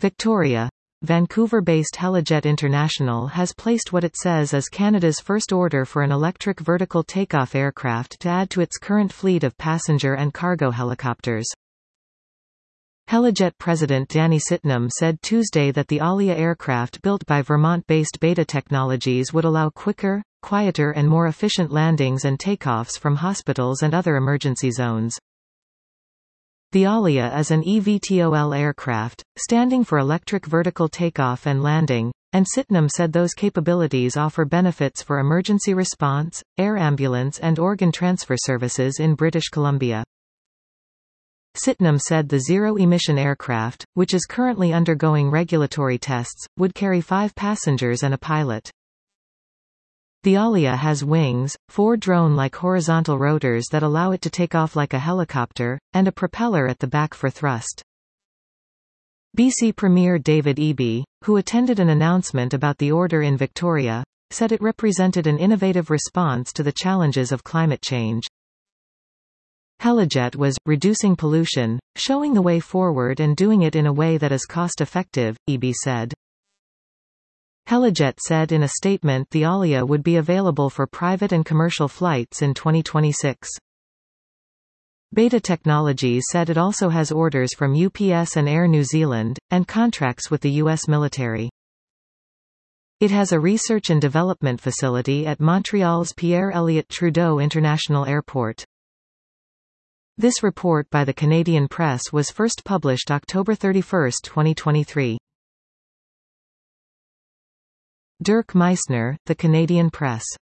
Victoria. Vancouver-based Helijet International has placed what it says is Canada's first order for an electric vertical takeoff aircraft to add to its current fleet of passenger and cargo helicopters. Helijet President Danny Sitnam said Tuesday that the Alia aircraft built by Vermont-based Beta Technologies would allow quicker, quieter and more efficient landings and takeoffs from hospitals and other emergency zones. The Alia is an eVTOL aircraft, standing for Electric Vertical Takeoff and Landing, and Sitnam said those capabilities offer benefits for emergency response, air ambulance and organ transfer services in British Columbia. Sitnam said the zero-emission aircraft, which is currently undergoing regulatory tests, would carry 5 passengers and a pilot. The Alia has wings, 4 drone-like horizontal rotors that allow it to take off like a helicopter, and a propeller at the back for thrust. BC Premier David Eby, who attended an announcement about the order in Victoria, said it represented an innovative response to the challenges of climate change. Helijet was reducing pollution, showing the way forward and doing it in a way that is cost-effective, Eby said. Helijet said in a statement the Alia would be available for private and commercial flights in 2026. Beta Technologies said it also has orders from UPS and Air New Zealand, and contracts with the U.S. military. It has a research and development facility at Montreal's Pierre Elliott Trudeau International Airport. This report by the Canadian Press was first published October 31, 2023. Dirk Meissner, The Canadian Press.